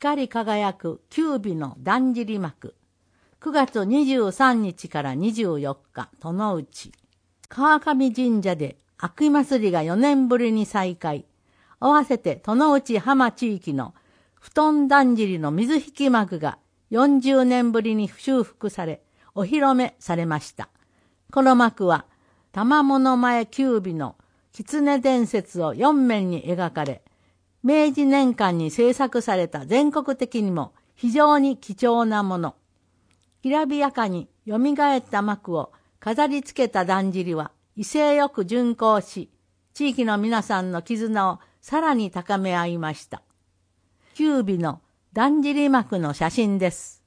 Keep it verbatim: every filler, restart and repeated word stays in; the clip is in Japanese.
光り輝く九尾のだんじり幕。くがつにじゅうさんにちからにじゅうよっか、戸之内。川上神社で秋祭りがよねんぶりに再開。合わせて戸之内浜地域の布団だんじりの水引き幕がよんじゅうねんぶりに修復され、お披露目されました。この幕は、玉物前九尾の狐伝説をよんめんに描かれ、明治年間に制作された全国的にも非常に貴重なもの。きらびやかに蘇った幕を飾り付けただんじりは威勢よく巡行し、地域の皆さんの絆をさらに高め合いました。九尾のだんじり幕の写真です。